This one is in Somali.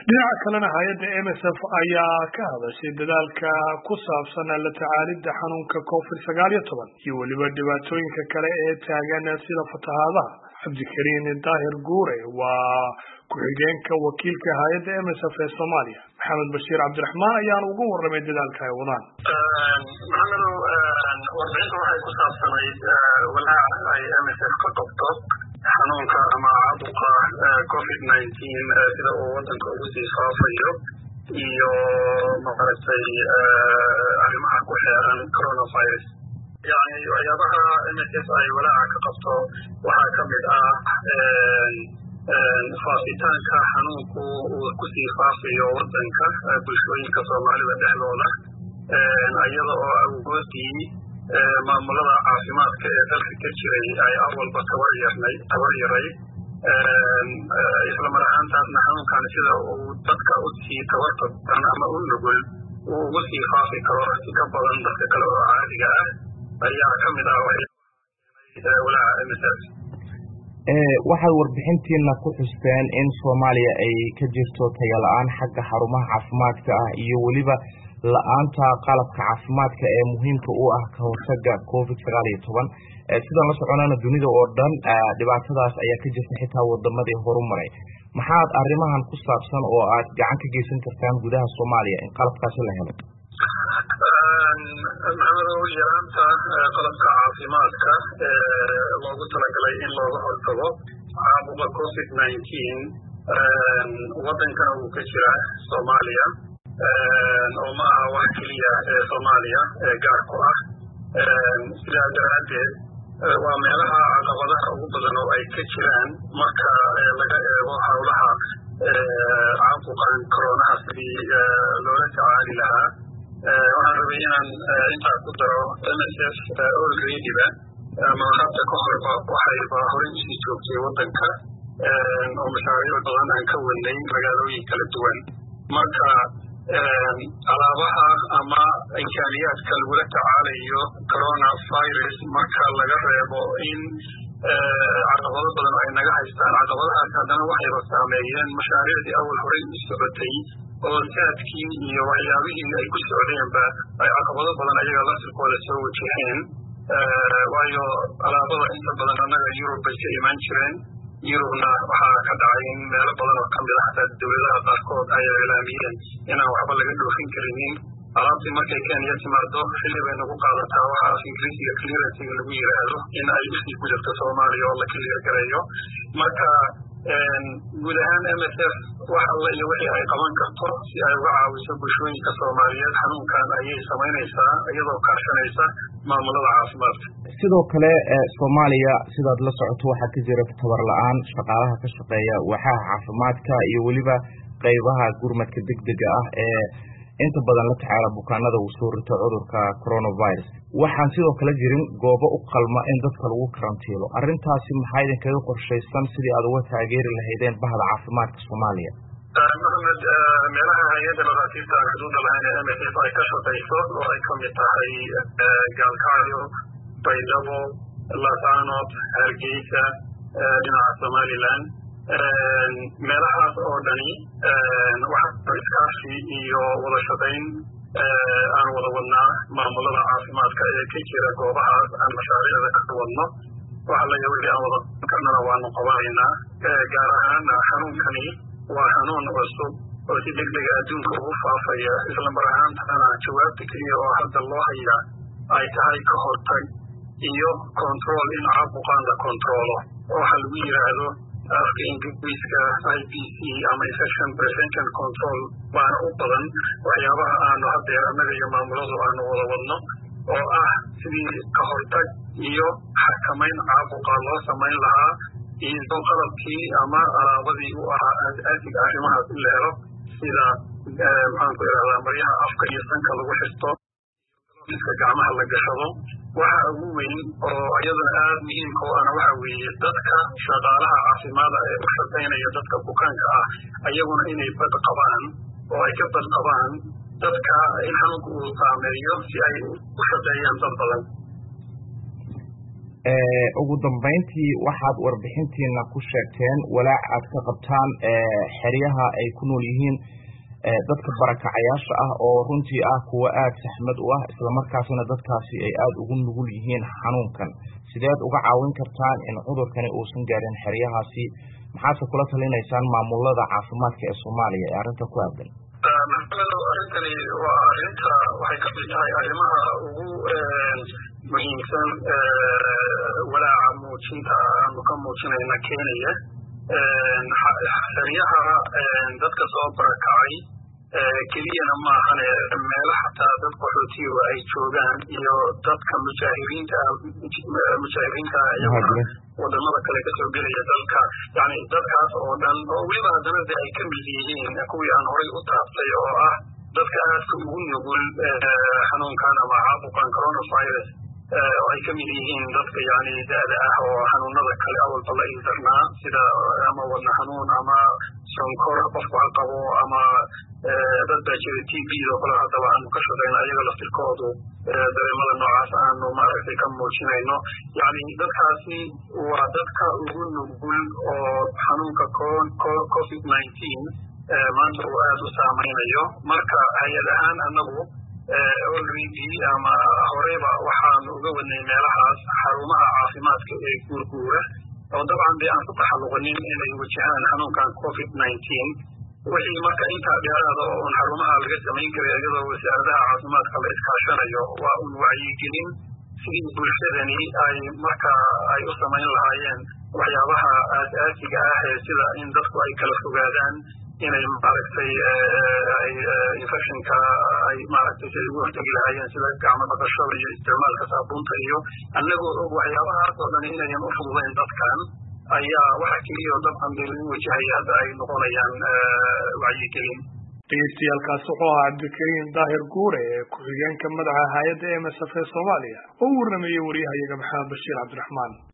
dhinaca kalena hay'adda MSF ayaa ka hadashay dadaalka ku saabsan la tacaalidda xanuunka COVID-19 iyo weliba dhibaatooyinka kale ee taagan sida fatahaadaha. Cabdikariin Daahir Guure waa ku-xigeenka wakiilka hay'adda MSF ee Soomaaliya. Maxamed Bashiir Cabdiraxmaan ayaan ugu warramay dadaalka ay wadaan. Maxamedow, warbixintu waxay ku saabsanayd walaaca ay MSF ka qabto xanuunka ama caabuqa COVID-19 sida uu wadanka ugu sii faafayo iyo maaragtay arrimaha ku xeeran coronavirus. يعني waxyaabaha MSF ay walaaca ka qabto waxaa ka mid ah faafitaanka xanuunku uu ku sii faafayo wadanka bulshooyinka Soomaalida dhexdooda iyada oo awoodii maamulada caafimaadka ee dalka ka jiray ay awalba tabar yaray isla mar ahaantaasna xanuunkan sida uu dadka u sii tabarta badan ama u nugul uu ugu sii faafi karo si ka badan dadka kale oo caadiga ah ayaa ka mid ah walaaca MSF. waxaad warbixintiina ku xusteen in Soomaaliya ay ka jirto tayo la'aan xagga xarumaha caafimaadka ah iyo weliba la'aanta qalabka caafimaadka ee muhiimka u ah ka hortagga COVID-19 sidoo la soconana dunida oo dhan dhibaatadaas ayaa ka jirta xitaa wadamadii horumaray. maxaad arrimahan ku saabsan oo aad gacan ka geysan kartaan gudaha Soomaaliya in qalabkaasi la helo? maxamedow, yaraanta qalabka caafimaadka loogu talagalay in looga hortago caabuqa COVID-19 wadankana uu ka jira Soomaaliya oo ma aha wax keliya ee Soomaaliya gaar ku ah. sidaa daraaddeed waa meelaha caqabadaha ugu badan oo ay ka jiraan marka laga eego howlaha caabuqan coronaha sidii loola tacaali lahaa. waxaan rabay inaan intaa ku daro MSF alreadyba ama hadda ka horba waxayba horey usii joogtay wadanka oo mashaariic badan aan ka wadnay magaalooyin kala duwan. marka alaabaha ama imkaaniyaadka lagula tacaalayo coronavirus marka laga reebo in caqabado badan ay naga haystaan, caqabadahaas haddana waxayba saameeyeen mashaariicdii awal horey u socotay oo saadkii iyo waxyaabihii ay ku socdeenba ay caqabado badan ayaga laftirkooda soo wajaheen. waayo alaabada inta badan annaga Yurub bay ka imaan jireen. Yurubna waxaa ka dhacay in meelo badan oo kamid ah hataa dowladaha qaarkood ay ilaamiyeen inaan waxba laga dhoofin karinin. alaabtii markay Kenya timaado xilli bay nagu qaadataa waxa af Ingiriisiga clearance lagu yiraahdo in ay usii gudubto Soomaaliya oo la clear gareeyo. marka guud ahaan MSF wax alla iyo wixii ay qaban karto si ay uga caawiso bulshooyinka Soomaaliyeed xanuunkan ayay samaynaysaa iyadoo kaashanaysa maamulada caafimaadka. sidoo kale Soomaaliya sidaad la socoto waxaa ka jira tabar la'aan shaqaalaha ka shaqeeya waaxaha caafimaadka iyo weliba qaybaha gurmadka degdega ah ee inta badan la tacaala bukaanada uu soo rito cudurka coronavirus. waxaan sidoo kale jirin goobo u qalma in dadka lagu karantiilo. arrintaasi maxaa idinkaga qorshaysan sidii aad uga taageeri lahaydeen bahda caafimaadka Soomaaliya? Maxamed, meelaha hay'adda dhakhaatiirta aan xuduudda lahayn ee MSF ay ka shaqayso oo ay ka mid tahay Gaalkacyo, Baydhabo, Laascaanood, Hargeysa, dhinaca Somaliland, meelahaas oo dhani waxaa iskaashi iyo wada shaqayn aan wada wadnaa maamulada caafimaadka ee ka jira goobahaas aan mashaariicda ka wadno. waxa la wixii aan wada karnana waanu qabanaynaa. gaar ahaana xanuunkani waa xanuun cusub oo si degdega adduunka ugu faafaya, isla mar ahaantana jawaabta keliya oo hadda loo hayaa ay tahay ka hortag iyo control in caabuqaan la controlo oo waxa lagu yiraahdo afka Ingiriiska IPC ama infection prevention control baana u badan waxyaabaha aanu haddeer annaga iyo maamuladu aanu wada wadno oo ah sidii ka hortag iyo xakamayn caabuqa loo samayn lahaa iyo qalabkii ama alaabadii u ahaa aasiga arrimahaas in la helo sida maxaan ku idhahdaa maryaha afka iyo sanka lagu xirto, iska gacmaha la gashado. waxa ugu weyn oo iyaduna aad muhiimka u ahna waxa weeye dadka shaqaalaha caafimaadka ee u shaqaynaya dadka bukaanka ah ayaguna inay bad qabaan oo ay ka bad qabaan dadka in xanuunku uu saameeyo si ay u shaqeeyaan dad badan. ugu dambeyntii waxaad warbixintiina ku sheegteen walaac aad ka qabtaan xeryaha ay ku nool yihiin dadka barakacayaasha ah oo runtii ah kuwa aad saxmad u ah islamarkaasina dadkaasi ay aada ugu nugul yihiin xanuunkan sideed uga caawin kartaan in cudurkani uusan gaarin xeryahaasi maxaase kula talinaysaan maamulada caafimaadka ee Soomaaliya ee arrinta ku aadan arrintani waa arrinta waxay ka mid tahay arrimaha ugu muhiimsan walaaca muujinta aanu ka muujinayna keenaya xeryaha dadka soo barakacay keliyana maahane meelo xataa dad qaxootiga ay joogaan iyo dadka mujaahiriinta iyaguna wadamada kale kasoo gelaya dalka yani dadkaas oo dhan oo weliba haddana de ay ka mid yihiin kuwii aan horay u taabtay oo ah dadka aadka ugu nugul xanuunkan ama caabuqan coronavirus oo ay ka mid yihiin dadka yani da-da ah oo xanuunada kale awalba la ildarnaa sida ama wadna xanuun ama sonkor qofku ha qabo ama dad baa jira TB oo kale haddaba aanu ka shaqeyno ayaga laftirkoodu dareemada noocaas aanu maaragtay ka muujinayno yani dadkaasi waa dadka ugu nugul oo xanuunka COVID-19 maanta uu aada u saameynayo marka hay-ad ahaan anagu already ama horeyba waxaanu uga wadnay meelahaas xarumaha caafimaadka ee guurguura oo dabcan dee aan ku taxalluqanin inay wajahaan xanuunkan COVID-19 wixii marka intaa dheeraada oo un xarumaha laga samayn karay iyadoo wasaaradaha caafimaadka la iskaashanayo waa un wacyigelin sidii bulshadani ay marka ay u samayn lahaayeen waxyaabaha aas-aasiga ah ee sida in dadku ay kala fogaadaan inay maaragtay infectionka ay maaragtay siday ugu hortegi lahaayeen sida gacmo dhaqashada iyo isticmaalka saabuunta iyo annagoo og waxyaabahaas oo dhan inayan u fududayn dadkan ayaa waxa keliya oo dabcan dee lagu wajahaya hadda ay noqonayaan wacyigelin dhegeystayaaalkaas wuxuu ahaa cabdikariim daahir guure ee ku-xigeenka madaxa hay-adda MSF ee Soomaaliya oo u warramayay wariyahayaga maxamed bashiir cabdiraxmaan